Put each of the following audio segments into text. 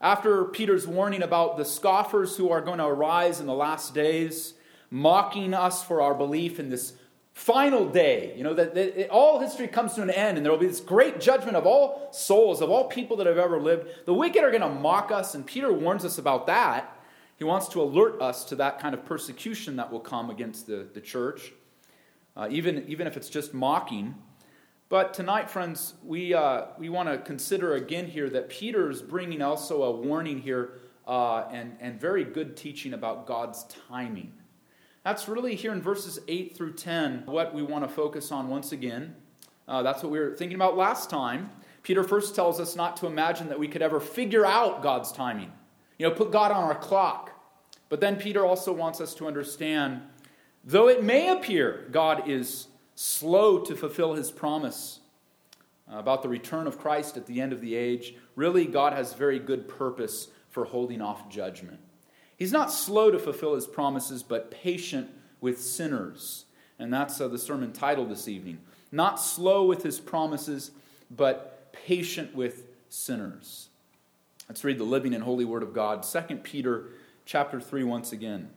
After Peter's warning about the scoffers who are going to arise in the last days, mocking us for our belief in this final day, that all history comes to an end and there will be this great judgment of all souls, of all people that have ever lived. The wicked are going to mock us, and Peter warns us about that. He wants to alert us to that kind of persecution that will come against the church, even if it's just mocking. But tonight, friends, we want to consider again here that Peter's bringing also a warning here and very good teaching about God's timing. That's really here in verses 8 through 10 what we want to focus on once again. That's what we were thinking about last time. Peter first tells us not to imagine that we could ever figure out God's timing. Put God on our clock. But then Peter also wants us to understand, though it may appear God is slow to fulfill his promise about the return of Christ at the end of the age, really God has very good purpose for holding off judgment. He's not slow to fulfill his promises, but patient with sinners. And that's the sermon title this evening. Not slow with his promises, but patient with sinners. Let's read the living and holy word of God. 2 Peter chapter 3 once again.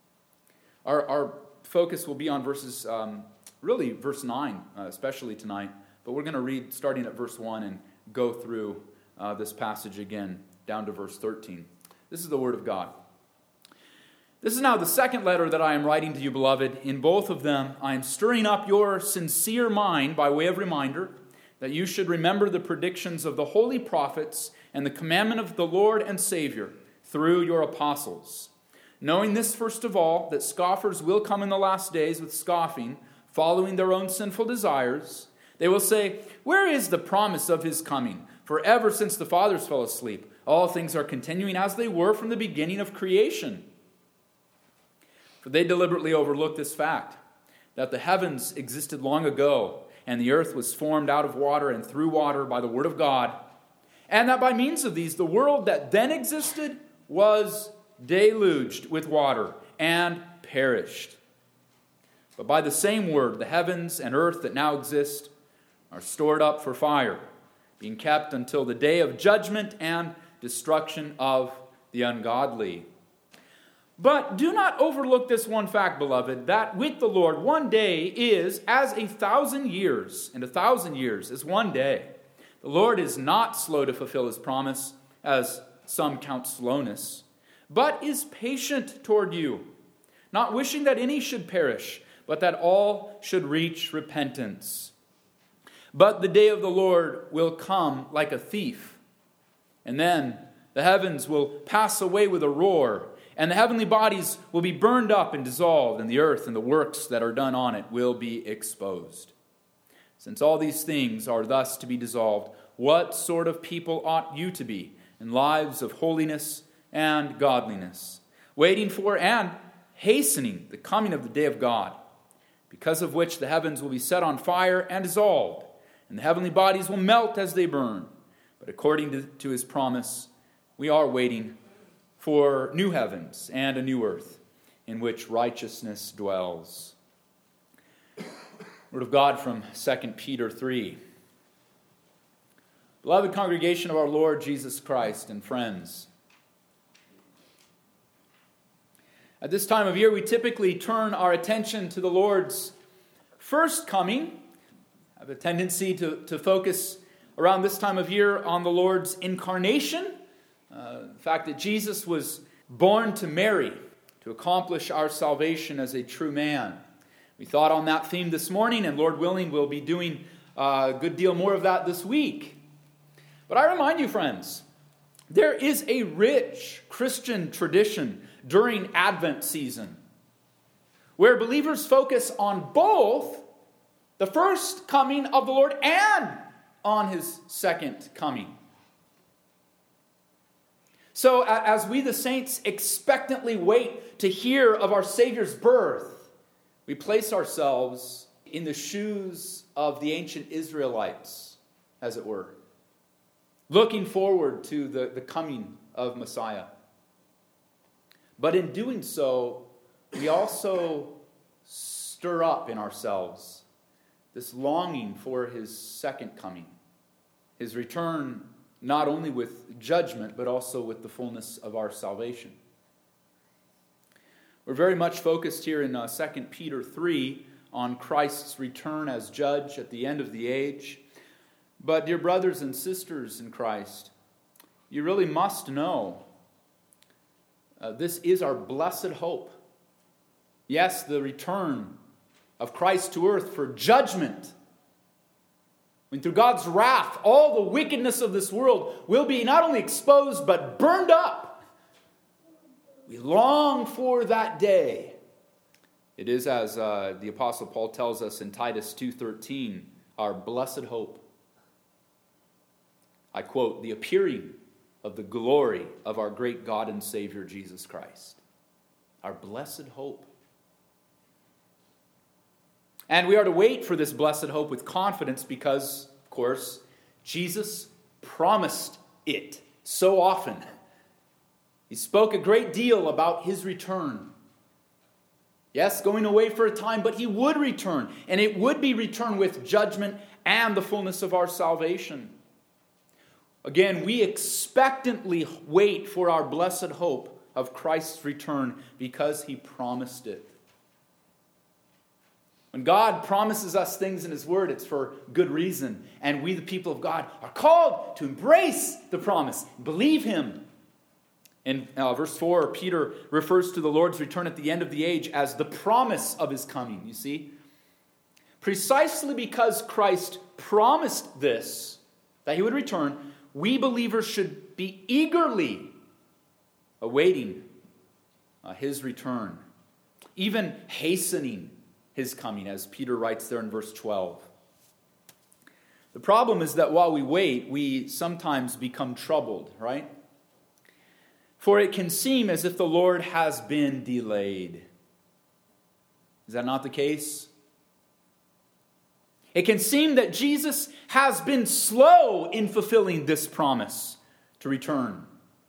Our focus will be on verses, really verse 9, especially tonight. But we're going to read starting at verse 1 and go through this passage again down to verse 13. This is the word of God. This is now the second letter that I am writing to you, beloved. In both of them, I am stirring up your sincere mind by way of reminder that you should remember the predictions of the holy prophets and the commandment of the Lord and Savior through your apostles. Knowing this, first of all, that scoffers will come in the last days with scoffing, following their own sinful desires. They will say, "Where is the promise of his coming? For ever since the fathers fell asleep, all things are continuing as they were from the beginning of creation." For they deliberately overlook this fact, that the heavens existed long ago, and the earth was formed out of water and through water by the word of God, and that by means of these the world that then existed was deluged with water and perished. But by the same word, the heavens and earth that now exist are stored up for fire, being kept until the day of judgment and destruction of the ungodly. But do not overlook this one fact, beloved, that with the Lord 1 day is as 1,000 years, and 1,000 years is 1 day. The Lord is not slow to fulfill his promise, as some count slowness, but is patient toward you, not wishing that any should perish, but that all should reach repentance. But the day of the Lord will come like a thief, and then the heavens will pass away with a roar, and the heavenly bodies will be burned up and dissolved, and the earth and the works that are done on it will be exposed. Since all these things are thus to be dissolved, what sort of people ought you to be in lives of holiness and godliness, waiting for and hastening the coming of the day of God, because of which the heavens will be set on fire and dissolved, and the heavenly bodies will melt as they burn. But according to his promise, we are waiting for new heavens and a new earth in which righteousness dwells. Word of God from 2 Peter 3. Beloved congregation of our Lord Jesus Christ and friends, at this time of year we typically turn our attention to the Lord's first coming. I have a tendency to focus around this time of year on the Lord's incarnation. The fact that Jesus was born to Mary to accomplish our salvation as a true man. We thought on that theme this morning, and Lord willing, we'll be doing a good deal more of that this week. But I remind you, friends, there is a rich Christian tradition during Advent season where believers focus on both the first coming of the Lord and on his second coming. So as we the saints expectantly wait to hear of our Savior's birth, we place ourselves in the shoes of the ancient Israelites, as it were, looking forward to the coming of Messiah. But in doing so, we also stir up in ourselves this longing for his second coming, his return not only with judgment, but also with the fullness of our salvation. We're very much focused here in 2 Peter 3 on Christ's return as judge at the end of the age. But dear brothers and sisters in Christ, you really must know this is our blessed hope. Yes, the return of Christ to earth for judgment. When through God's wrath, all the wickedness of this world will be not only exposed, but burned up. We long for that day. It is, as the Apostle Paul tells us in Titus 2:13, our blessed hope. I quote, the appearing of the glory of our great God and Savior, Jesus Christ. Our blessed hope. And we are to wait for this blessed hope with confidence because, of course, Jesus promised it so often. He spoke a great deal about his return. Yes, going away for a time, but he would return. And it would be return with judgment and the fullness of our salvation. Again, we expectantly wait for our blessed hope of Christ's return because he promised it. When God promises us things in his word, it's for good reason. And we, the people of God, are called to embrace the promise, believe him. In verse 4, Peter refers to the Lord's return at the end of the age as the promise of his coming, you see. Precisely because Christ promised this, that he would return, we believers should be eagerly awaiting his return, even hastening his coming, as Peter writes there in verse 12. The problem is that while we wait, we sometimes become troubled, right? For it can seem as if the Lord has been delayed. Is that not the case? It can seem that Jesus has been slow in fulfilling this promise to return.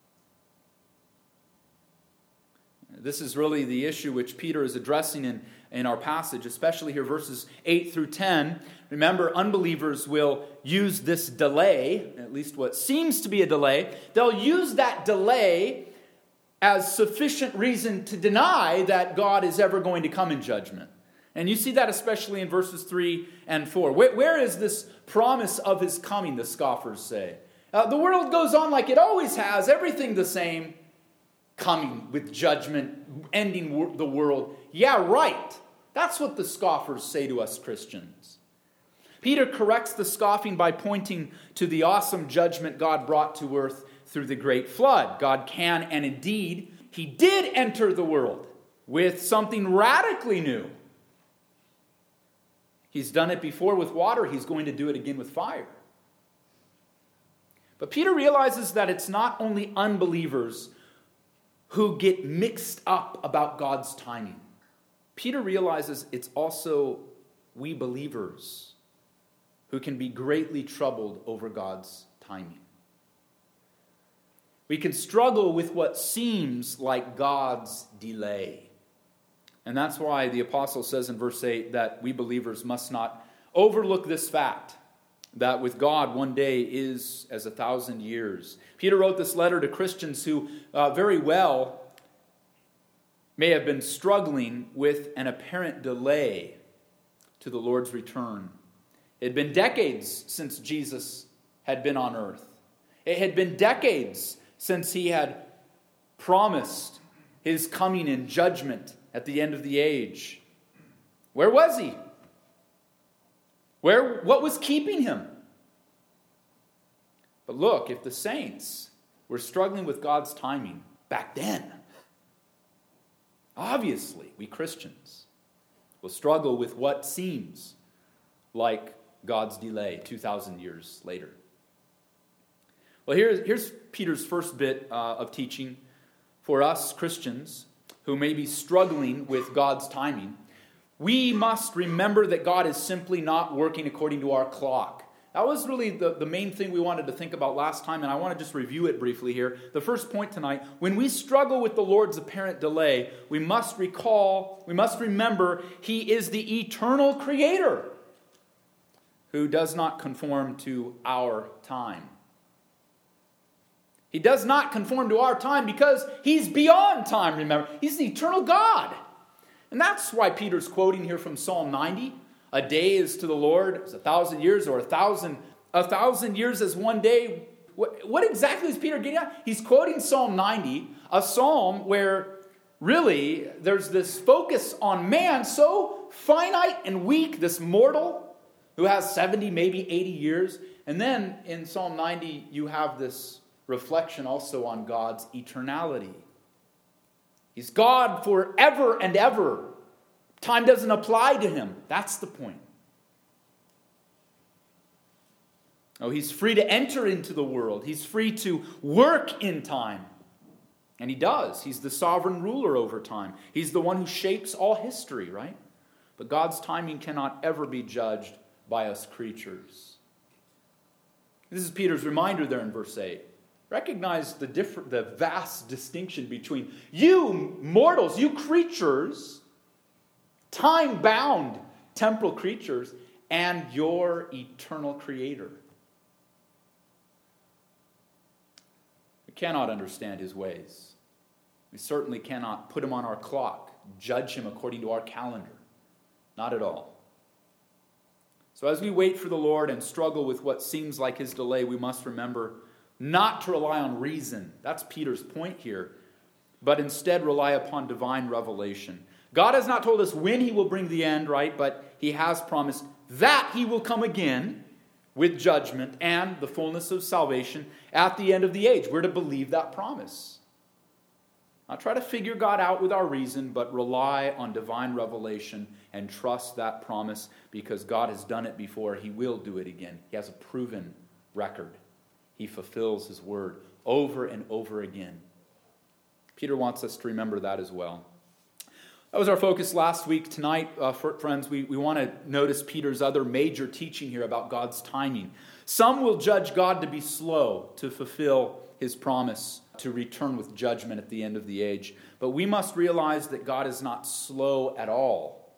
This is really the issue which Peter is addressing in our passage, especially here verses 8 through 10. Remember, unbelievers will use this delay, at least what seems to be a delay. They'll use that delay as sufficient reason to deny that God is ever going to come in judgment. And you see that especially in verses 3 and 4. Where is this promise of his coming, the scoffers say? The world goes on like it always has, everything the same, coming with judgment, ending the world. Yeah, right. That's what the scoffers say to us Christians. Peter corrects the scoffing by pointing to the awesome judgment God brought to earth through the great flood. God can, and indeed, he did enter the world with something radically new. He's done it before with water. He's going to do it again with fire. But Peter realizes that it's not only unbelievers who get mixed up about God's timing. Peter realizes it's also we believers who can be greatly troubled over God's timing. We can struggle with what seems like God's delay. And that's why the apostle says in verse 8 that we believers must not overlook this fact, that with God 1 day is as 1,000 years. Peter wrote this letter to Christians who very well may have been struggling with an apparent delay to the Lord's return. It had been decades since Jesus had been on earth. It had been decades since he had promised his coming in judgment at the end of the age. Where was he? What was keeping him? But look, if the saints were struggling with God's timing back then, obviously we Christians will struggle with what seems like God's delay 2,000 years later. Well, here's Peter's first bit of teaching for us Christians who may be struggling with God's timing. We must remember that God is simply not working according to our clock. That was really the main thing we wanted to think about last time, and I want to just review it briefly here. The first point tonight, when we struggle with the Lord's apparent delay, we must remember he is the eternal creator who does not conform to our time. He does not conform to our time because he's beyond time, remember. He's the eternal God. And that's why Peter's quoting here from Psalm 90. A day is to the Lord as 1,000 years, or a thousand years as one day. What exactly is Peter getting at? He's quoting Psalm 90, a psalm where really there's this focus on man so finite and weak, this mortal who has 70, maybe 80 years. And then in Psalm 90, you have this reflection also on God's eternality. He's God forever and ever. Time doesn't apply to him. That's the point. Oh, he's free to enter into the world. He's free to work in time. And he does. He's the sovereign ruler over time. He's the one who shapes all history, right? But God's timing cannot ever be judged by us creatures. This is Peter's reminder there in verse 8. Recognize the vast distinction between you mortals, you creatures, time-bound temporal creatures, and your eternal Creator. We cannot understand his ways. We certainly cannot put him on our clock, judge him according to our calendar. Not at all. So as we wait for the Lord and struggle with what seems like his delay, we must remember not to rely on reason. That's Peter's point here. But instead rely upon divine revelation. God has not told us when he will bring the end, right? But he has promised that he will come again with judgment and the fullness of salvation at the end of the age. We're to believe that promise. Not try to figure God out with our reason, but rely on divine revelation and trust that promise because God has done it before. He will do it again. He has a proven record. He fulfills his word over and over again. Peter wants us to remember that as well. That was our focus last week. Tonight, friends, we want to notice Peter's other major teaching here about God's timing. Some will judge God to be slow to fulfill his promise to return with judgment at the end of the age. But we must realize that God is not slow at all.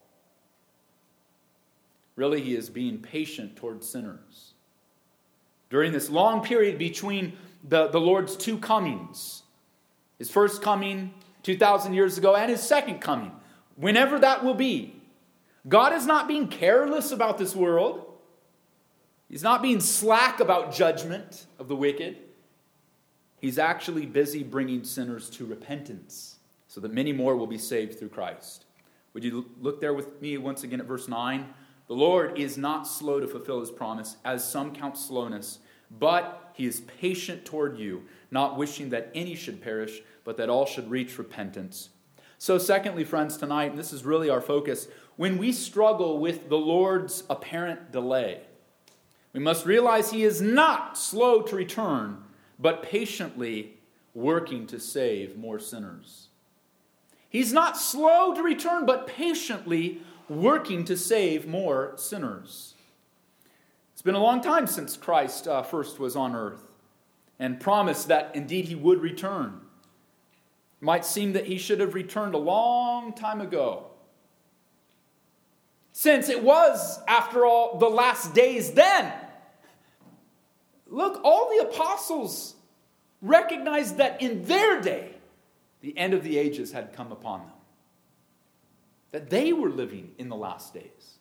Really, he is being patient toward sinners. During this long period between the Lord's two comings, his first coming 2,000 years ago and his second coming, whenever that will be, God is not being careless about this world. He's not being slack about judgment of the wicked. He's actually busy bringing sinners to repentance so that many more will be saved through Christ. Would you look there with me once again at verse 9? The Lord is not slow to fulfill his promise, as some count slowness, but he is patient toward you, not wishing that any should perish, but that all should reach repentance. So secondly, friends, tonight, and this is really our focus, when we struggle with the Lord's apparent delay, we must realize he is not slow to return, but patiently working to save more sinners. He's not slow to return, but patiently working to save more sinners. It's been a long time since Christ first was on earth and promised that indeed he would return. It might seem that he should have returned a long time ago, since it was, after all, the last days then. Look, all the apostles recognized that in their day, the end of the ages had come upon them. That they were living in the last days.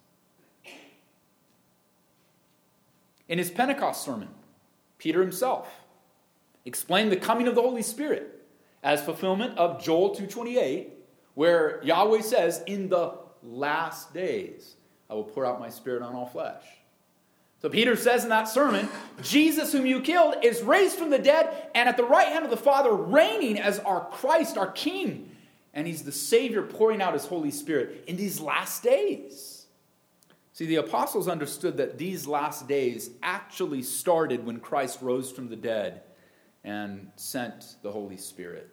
In his Pentecost sermon, Peter himself explained the coming of the Holy Spirit as fulfillment of Joel 2:28, where Yahweh says, in the last days, I will pour out my spirit on all flesh. So Peter says in that sermon, Jesus whom you killed is raised from the dead and at the right hand of the Father, reigning as our Christ, our King. And he's the Savior pouring out his Holy Spirit in these last days. See, the apostles understood that these last days actually started when Christ rose from the dead and sent the Holy Spirit.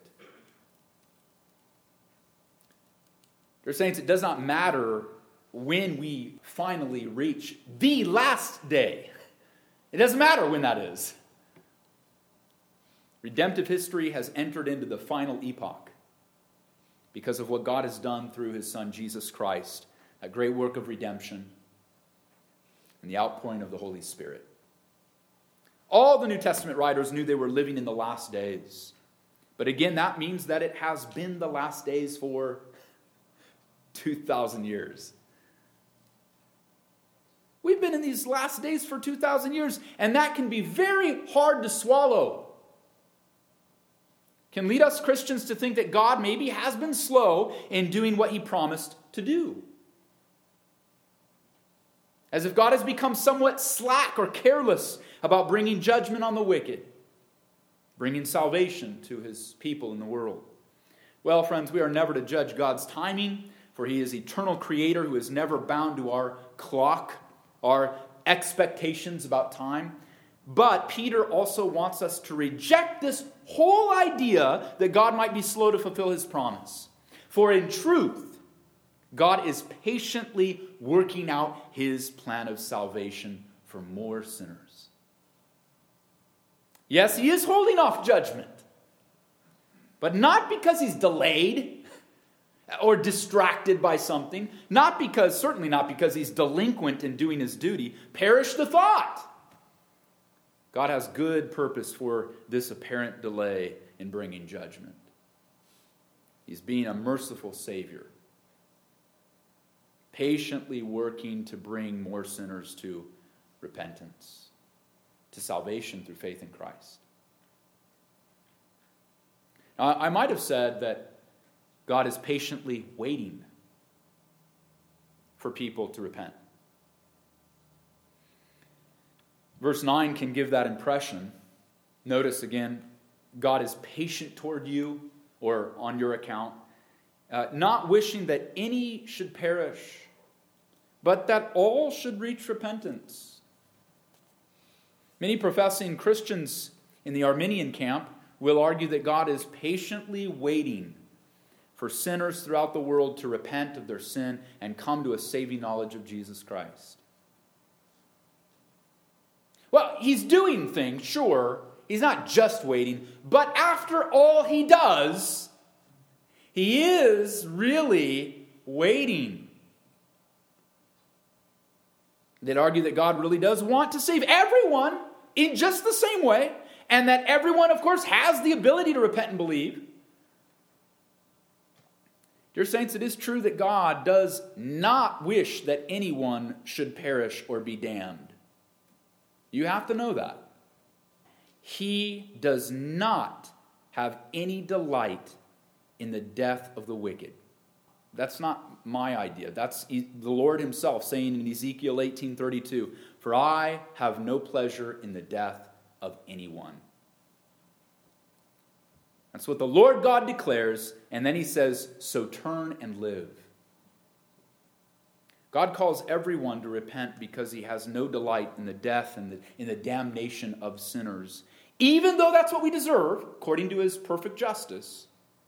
Dear saints, it does not matter when we finally reach the last day. It doesn't matter when that is. Redemptive history has entered into the final epoch because of what God has done through his Son, Jesus Christ, that great work of redemption and the outpouring of the Holy Spirit. All the New Testament writers knew they were living in the last days. But again, that means that it has been the last days for 2,000 years. We've been in these last days for 2,000 years, and that can be very hard to swallow. Can lead us Christians to think that God maybe has been slow in doing what he promised to do. As if God has become somewhat slack or careless about bringing judgment on the wicked, bringing salvation to his people in the world. Well, friends, we are never to judge God's timing, for he is eternal creator who is never bound to our clock, our expectations about time. But Peter also wants us to reject this whole idea that God might be slow to fulfill his promise. For in truth, God is patiently working out his plan of salvation for more sinners. Yes, he is holding off judgment, but not because he's delayed or distracted by something, certainly not because he's delinquent in doing his duty. Perish the thought. God has good purpose for this apparent delay in bringing judgment. He's being a merciful Savior, patiently working to bring more sinners to repentance, to salvation through faith in Christ. Now, I might have said that God is patiently waiting for people to repent. Verse 9 can give that impression. Notice again, God is patient toward you or on your account, not wishing that any should perish, but that all should reach repentance. Many professing Christians in the Arminian camp will argue that God is patiently waiting for sinners throughout the world to repent of their sin and come to a saving knowledge of Jesus Christ. Well, he's doing things, sure. He's not just waiting. But after all he does, he is really waiting. They'd argue that God really does want to save everyone in just the same way, and that everyone, of course, has the ability to repent and believe. Dear saints, it is true that God does not wish that anyone should perish or be damned. You have to know that. He does not have any delight in the death of the wicked. That's not my idea. That's the Lord himself saying in Ezekiel 18:32, "For I have no pleasure in the death of anyone." That's what the Lord God declares, and then he says, "So turn and live." God calls everyone to repent because he has no delight in the death and in the damnation of sinners, even though that's what we deserve, according to his perfect justice.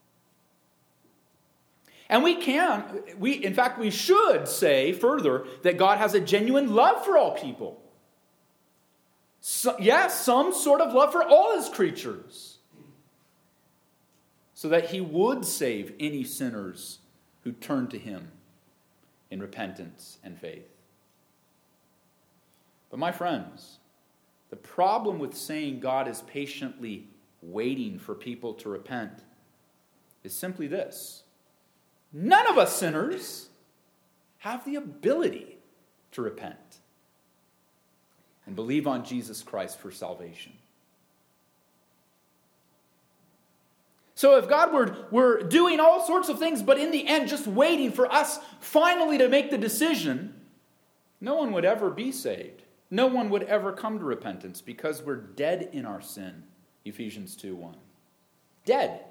And in fact, we should say further that God has a genuine love for all people. Some sort of love for all his creatures, so that he would save any sinners who turn to him in repentance and faith. But my friends, the problem with saying God is patiently waiting for people to repent is simply this: none of us sinners have the ability to repent and believe on Jesus Christ for salvation. So if God were doing all sorts of things, but in the end just waiting for us finally to make the decision, no one would ever be saved. No one would ever come to repentance because we're dead in our sin. Ephesians 2:1. Dead.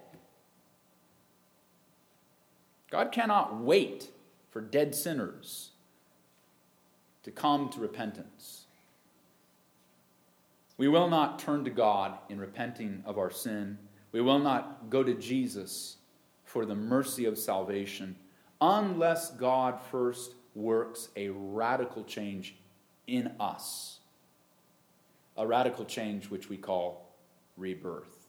God cannot wait for dead sinners to come to repentance. We will not turn to God in repenting of our sin. We will not go to Jesus for the mercy of salvation unless God first works a radical change in us. A radical change which we call rebirth.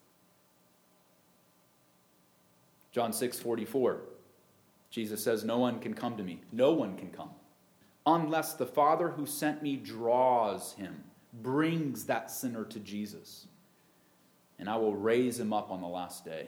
John 6:44, Jesus says, "No one can come to me." No one can come unless the Father who sent me draws him. brings that sinner to Jesus. And I will raise him up on the last day.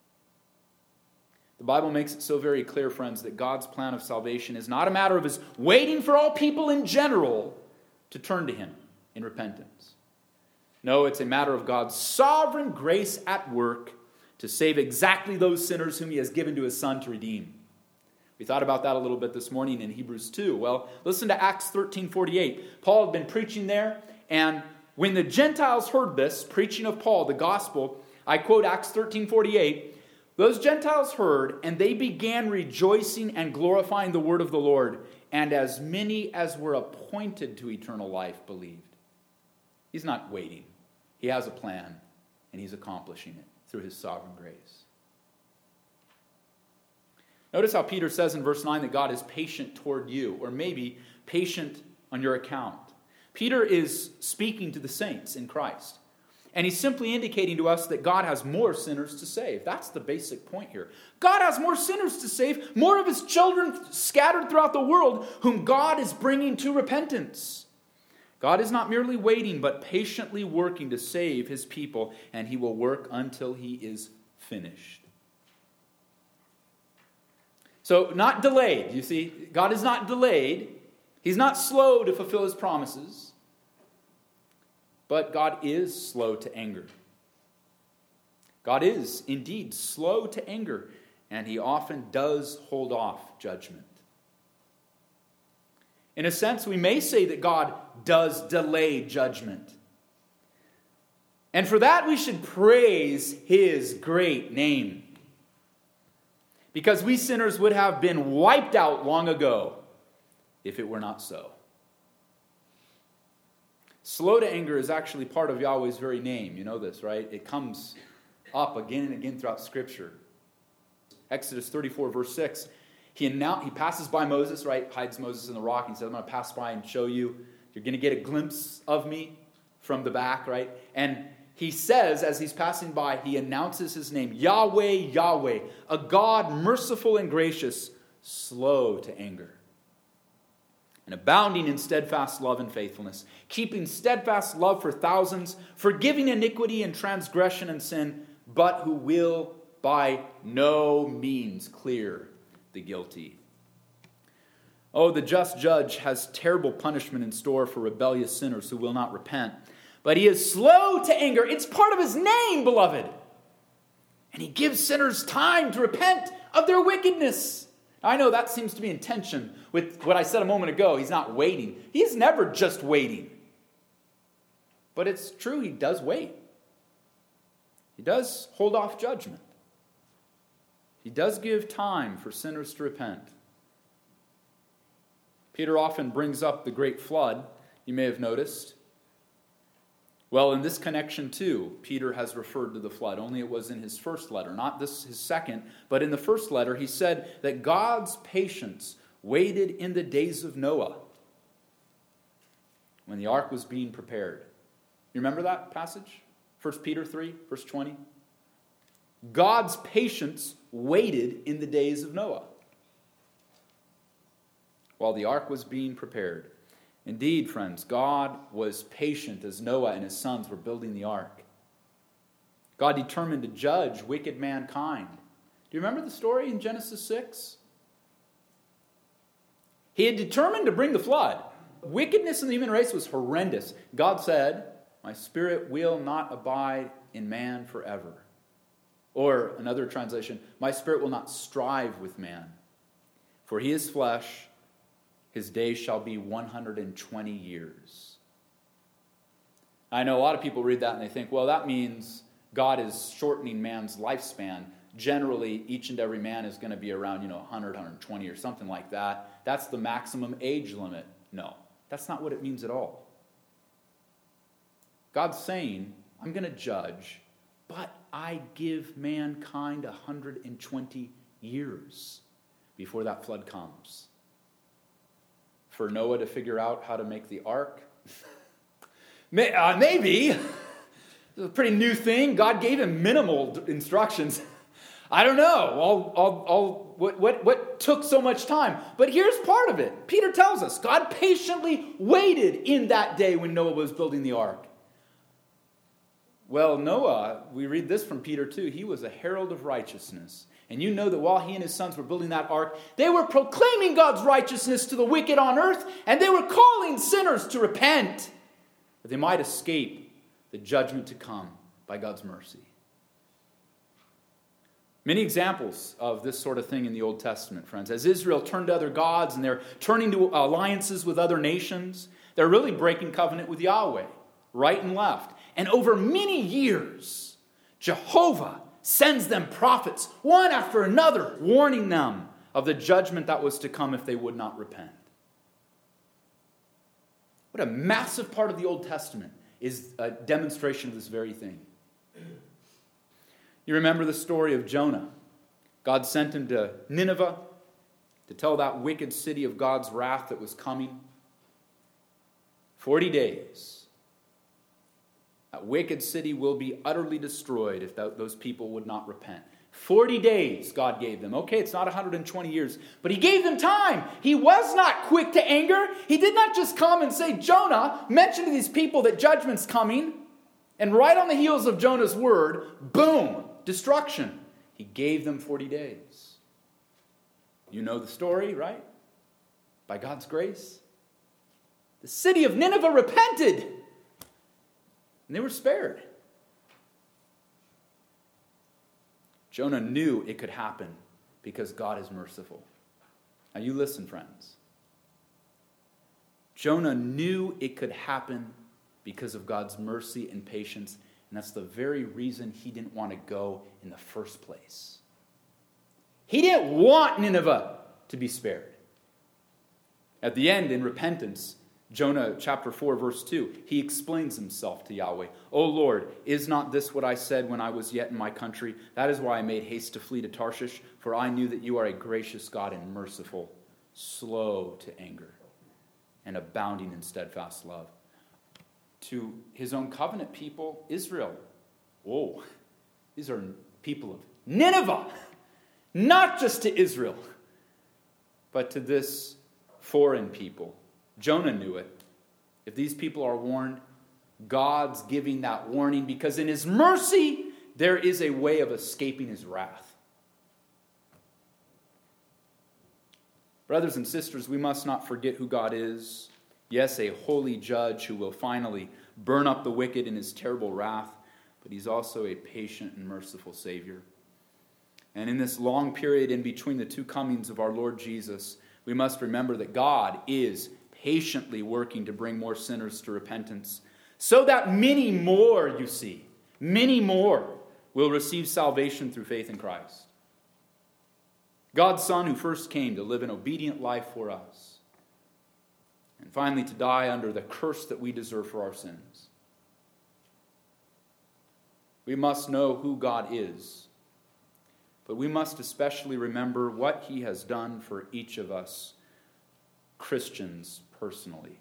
The Bible makes it so very clear, friends, that God's plan of salvation is not a matter of his waiting for all people in general to turn to him in repentance. No, it's a matter of God's sovereign grace at work to save exactly those sinners whom he has given to his Son to redeem. We thought about that a little bit this morning in Hebrews 2. Well, listen to Acts 13:48. Paul had been preaching there, and when the Gentiles heard this, preaching of Paul, the gospel, I quote Acts 13:48, those Gentiles heard, and they began rejoicing and glorifying the word of the Lord, and as many as were appointed to eternal life believed. He's not waiting. He has a plan, and he's accomplishing it through his sovereign grace. Notice how Peter says in verse 9 that God is patient toward you, or maybe patient on your account. Peter is speaking to the saints in Christ. And he's simply indicating to us that God has more sinners to save. That's the basic point here. God has more sinners to save, more of his children scattered throughout the world, whom God is bringing to repentance. God is not merely waiting, but patiently working to save his people, and he will work until he is finished. So, not delayed. You see, God is not delayed. He's not slow to fulfill his promises. But God is slow to anger. God is indeed slow to anger, and he often does hold off judgment. In a sense, we may say that God does delay judgment. And for that, we should praise his great name. Because we sinners would have been wiped out long ago if it were not so. Slow to anger is actually part of Yahweh's very name. You know this, right? It comes up again and again throughout Scripture. Exodus 34, verse 6. He passes by Moses, right? Hides Moses in the rock. And he says, I'm going to pass by and show you. You're going to get a glimpse of me from the back, right? And he says, as he's passing by, he announces his name, Yahweh, Yahweh, a God merciful and gracious, slow to anger, and abounding in steadfast love and faithfulness, keeping steadfast love for thousands, forgiving iniquity and transgression and sin, but who will by no means clear the guilty. Oh, the just judge has terrible punishment in store for rebellious sinners who will not repent. But he is slow to anger. It's part of his name, beloved. And he gives sinners time to repent of their wickedness. I know that seems to be in tension with what I said a moment ago. He's not waiting. He's never just waiting. But it's true, he does wait. He does hold off judgment. He does give time for sinners to repent. Peter often brings up the great flood, you may have noticed. Well, in this connection too, Peter has referred to the flood. Only it was in his first letter, not this his second, but in the first letter he said that God's patience waited in the days of Noah when the ark was being prepared. You remember that passage? 1 Peter 3, verse 20. God's patience waited in the days of Noah while the ark was being prepared. Indeed, friends, God was patient as Noah and his sons were building the ark. God determined to judge wicked mankind. Do you remember the story in Genesis 6? He had determined to bring the flood. Wickedness in the human race was horrendous. God said, my spirit will not abide in man forever. Or another translation, my spirit will not strive with man. For he is flesh, his days shall be 120 years. I know a lot of people read that and they think, well, that means God is shortening man's lifespan. Generally, each and every man is going to be around, 100, 120 or something like that. That's the maximum age limit. No, that's not what it means at all. God's saying, I'm going to judge, but I give mankind 120 years before that flood comes. For Noah to figure out how to make the ark? Maybe. It's a pretty new thing. God gave him minimal instructions. I don't know what took so much time. But here's part of it. Peter tells us God patiently waited in that day when Noah was building the ark. Well, Noah, we read this from Peter too, he was a herald of righteousness. And you know that while he and his sons were building that ark, they were proclaiming God's righteousness to the wicked on earth, and they were calling sinners to repent, that they might escape the judgment to come by God's mercy. Many examples of this sort of thing in the Old Testament, friends. As Israel turned to other gods and they're turning to alliances with other nations, they're really breaking covenant with Yahweh, right and left. And over many years, Jehovah sends them prophets, one after another, warning them of the judgment that was to come if they would not repent. What a massive part of the Old Testament is a demonstration of this very thing. You remember the story of Jonah. God sent him to Nineveh to tell that wicked city of God's wrath that was coming. 40 days. That wicked city will be utterly destroyed if those people would not repent. 40 days God gave them. Okay, it's not 120 years, but he gave them time. He was not quick to anger. He did not just come and say, Jonah, mention to these people that judgment's coming. And right on the heels of Jonah's word, boom, destruction. He gave them 40 days. You know the story, right? By God's grace. The city of Nineveh repented. And they were spared. Jonah knew it could happen because God is merciful. Now you listen, friends. Jonah knew it could happen because of God's mercy and patience, and that's the very reason he didn't want to go in the first place. He didn't want Nineveh to be spared. At the end, in repentance, Jonah chapter 4, verse 2, he explains himself to Yahweh. O Lord, is not this what I said when I was yet in my country? That is why I made haste to flee to Tarshish, for I knew that you are a gracious God and merciful, slow to anger, and abounding in steadfast love. To his own covenant people, Israel. Whoa, these are people of Nineveh. Not just to Israel, but to this foreign people. Jonah knew it. If these people are warned, God's giving that warning because in his mercy, there is a way of escaping his wrath. Brothers and sisters, we must not forget who God is. Yes, a holy judge who will finally burn up the wicked in his terrible wrath, but he's also a patient and merciful Savior. And in this long period in between the two comings of our Lord Jesus, we must remember that God is patiently working to bring more sinners to repentance, so that many more, you see, many more will receive salvation through faith in Christ. God's Son who first came to live an obedient life for us, and finally to die under the curse that we deserve for our sins. We must know who God is, but we must especially remember what he has done for each of us Christians personally.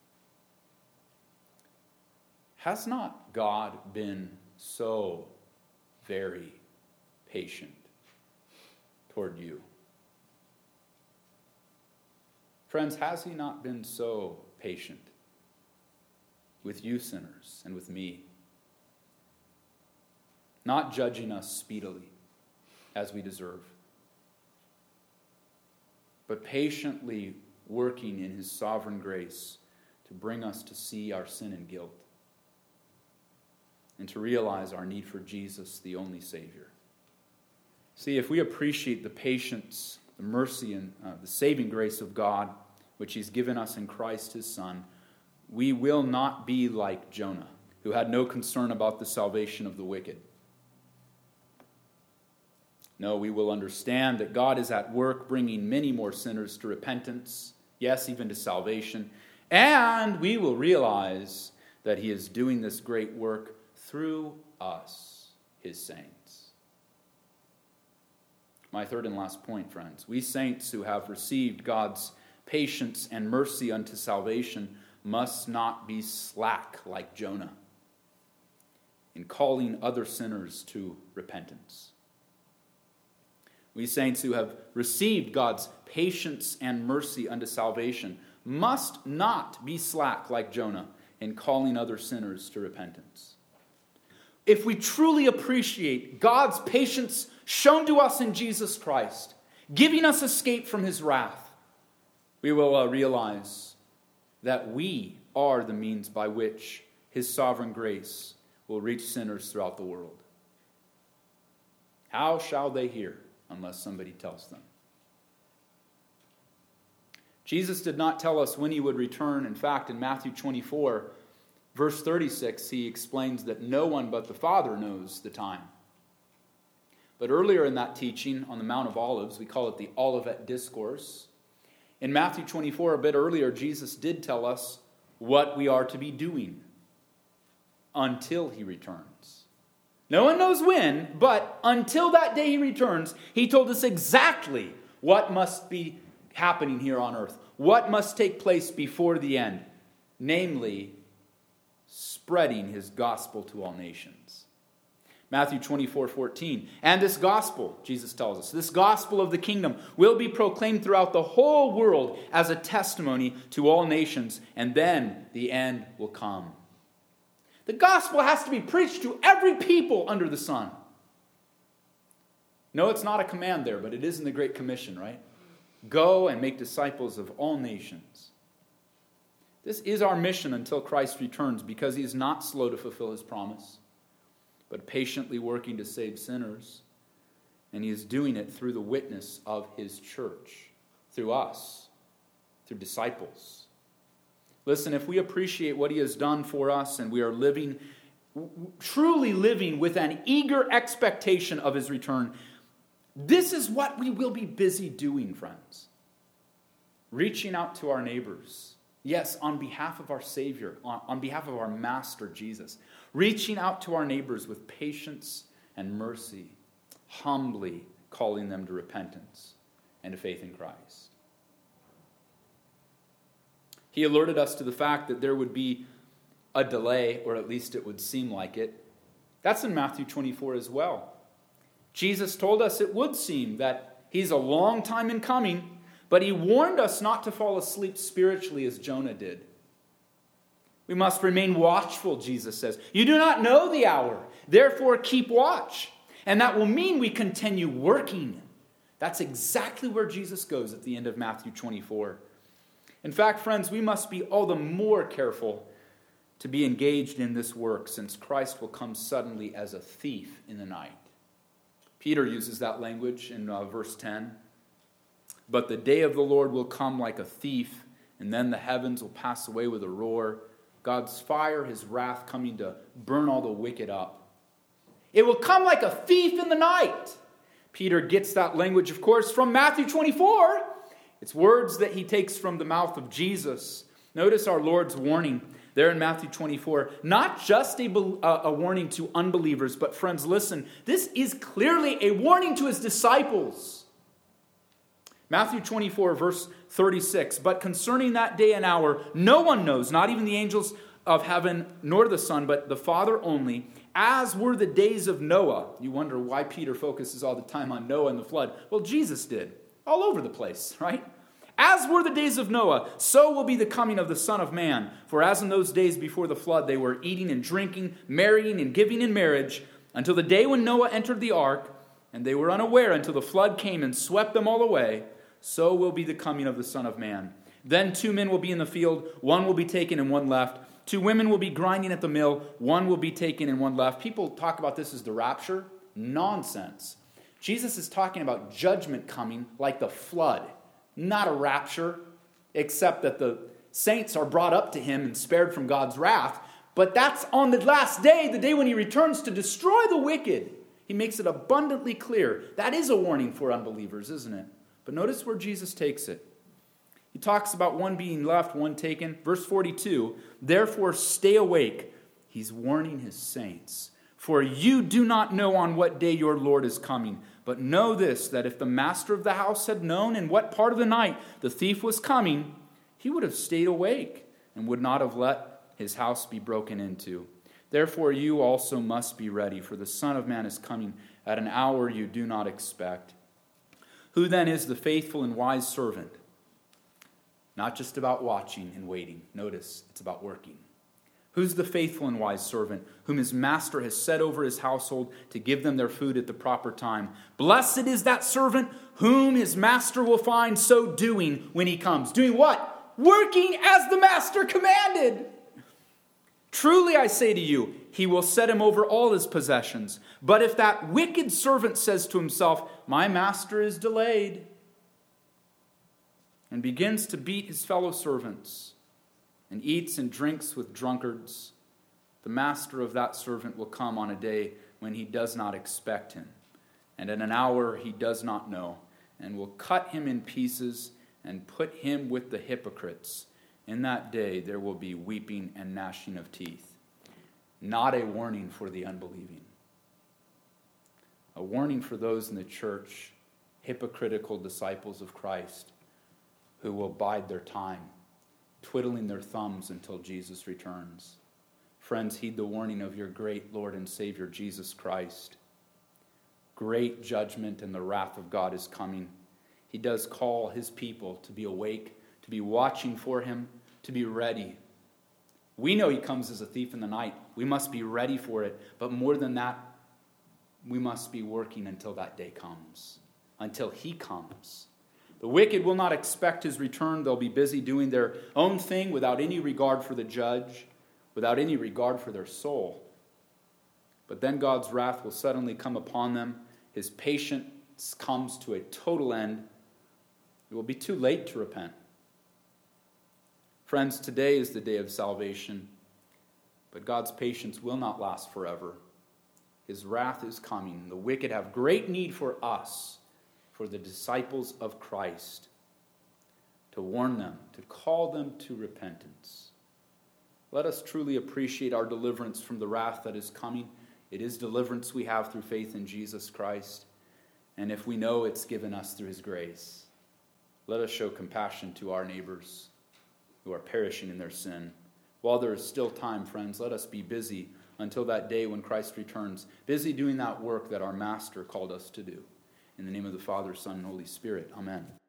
Has not God been so very patient toward you? Friends, has he not been so patient with you sinners and with me? Not judging us speedily as we deserve, but patiently working in his sovereign grace to bring us to see our sin and guilt and to realize our need for Jesus, the only Savior. See, if we appreciate the patience, the mercy, and the saving grace of God, which he's given us in Christ his Son, we will not be like Jonah, who had no concern about the salvation of the wicked. No, we will understand that God is at work bringing many more sinners to repentance, yes, even to salvation, and we will realize that he is doing this great work through us, his saints. My third and last point, friends. We saints who have received God's patience and mercy unto salvation must not be slack like Jonah in calling other sinners to repentance. We saints who have received God's patience and mercy unto salvation must not be slack like Jonah in calling other sinners to repentance. If we truly appreciate God's patience shown to us in Jesus Christ, giving us escape from his wrath, we will realize that we are the means by which his sovereign grace will reach sinners throughout the world. How shall they hear unless somebody tells them? Jesus did not tell us when he would return. In fact, in Matthew 24, verse 36, he explains that no one but the Father knows the time. But earlier in that teaching on the Mount of Olives, we call it the Olivet Discourse. In Matthew 24, a bit earlier, Jesus did tell us what we are to be doing until he returns. No one knows when, but until that day he returns, he told us exactly what must be happening here on earth, what must take place before the end, namely, spreading his gospel to all nations. Matthew 24:14. And this gospel, Jesus tells us, this gospel of the kingdom will be proclaimed throughout the whole world as a testimony to all nations, and then the end will come. The gospel has to be preached to every people under the sun. No, it's not a command there, but it is in the Great Commission, right? Go and make disciples of all nations. This is our mission until Christ returns, because he is not slow to fulfill his promise, but patiently working to save sinners. And he is doing it through the witness of his church, through us, through disciples. Listen, if we appreciate what he has done for us and we are truly living with an eager expectation of his return, this is what we will be busy doing, friends. Reaching out to our neighbors. Yes, on behalf of our Savior, on behalf of our Master Jesus. Reaching out to our neighbors with patience and mercy, humbly calling them to repentance and to faith in Christ. He alerted us to the fact that there would be a delay, or at least it would seem like it. That's in Matthew 24 as well. Jesus told us it would seem that he's a long time in coming, but he warned us not to fall asleep spiritually as Jonah did. We must remain watchful, Jesus says. You do not know the hour, therefore keep watch. And that will mean we continue working. That's exactly where Jesus goes at the end of Matthew 24. In fact, friends, we must be all the more careful to be engaged in this work, since Christ will come suddenly as a thief in the night. Peter uses that language in verse 10. But the day of the Lord will come like a thief, and then the heavens will pass away with a roar. God's fire, his wrath, coming to burn all the wicked up. It will come like a thief in the night. Peter gets that language, of course, from Matthew 24. It's words that he takes from the mouth of Jesus. Notice our Lord's warning there in Matthew 24. Not just a warning to unbelievers, but friends, listen, this is clearly a warning to his disciples. Matthew 24, verse 36. But concerning that day and hour, no one knows, not even the angels of heaven, nor the Son, but the Father only, as were the days of Noah. You wonder why Peter focuses all the time on Noah and the flood. Well, Jesus did. All over the place, right? As were the days of Noah, so will be the coming of the Son of Man. For as in those days before the flood, they were eating and drinking, marrying and giving in marriage, until the day when Noah entered the ark, and they were unaware until the flood came and swept them all away. So will be the coming of the Son of Man. Then 2 men will be in the field, one will be taken and one left. 2 women will be grinding at the mill, one will be taken and one left. People talk about this as the rapture. Nonsense. Jesus is talking about judgment coming like the flood, not a rapture, except that the saints are brought up to him and spared from God's wrath. But that's on the last day, the day when he returns to destroy the wicked. He makes it abundantly clear. That is a warning for unbelievers, isn't it? But notice where Jesus takes it. He talks about one being left, one taken. Verse 42, therefore stay awake. He's warning his saints. For you do not know on what day your Lord is coming. But know this, that if the master of the house had known in what part of the night the thief was coming, he would have stayed awake and would not have let his house be broken into. Therefore you also must be ready, for the Son of Man is coming at an hour you do not expect. Who then is the faithful and wise servant? Not just about watching and waiting. Notice, it's about working. Who's the faithful and wise servant whom his master has set over his household to give them their food at the proper time? Blessed is that servant whom his master will find so doing when he comes. Doing what? Working as the master commanded. Truly I say to you, he will set him over all his possessions. But if that wicked servant says to himself, my master is delayed, and begins to beat his fellow servants, and eats and drinks with drunkards, the master of that servant will come on a day when he does not expect him, and in an hour he does not know, and will cut him in pieces and put him with the hypocrites. In that day there will be weeping and gnashing of teeth. Not a warning for the unbelieving. A warning for those in the church, hypocritical disciples of Christ, who will bide their time, twiddling their thumbs until Jesus returns. Friends, heed the warning of your great Lord and Savior, Jesus Christ. Great judgment and the wrath of God is coming. He does call his people to be awake, to be watching for him, to be ready. We know he comes as a thief in the night. We must be ready for it. But more than that, we must be working until that day comes, until he comes. The wicked will not expect his return. They'll be busy doing their own thing without any regard for the judge, without any regard for their soul. But then God's wrath will suddenly come upon them. His patience comes to a total end. It will be too late to repent. Friends, today is the day of salvation, but God's patience will not last forever. His wrath is coming. The wicked have great need for us, for the disciples of Christ, to warn them, to call them to repentance. Let us truly appreciate our deliverance from the wrath that is coming. It is deliverance we have through faith in Jesus Christ. And if we know it's given us through his grace, let us show compassion to our neighbors who are perishing in their sin. While there is still time, friends, let us be busy until that day when Christ returns, busy doing that work that our Master called us to do. In the name of the Father, Son, and Holy Spirit. Amen.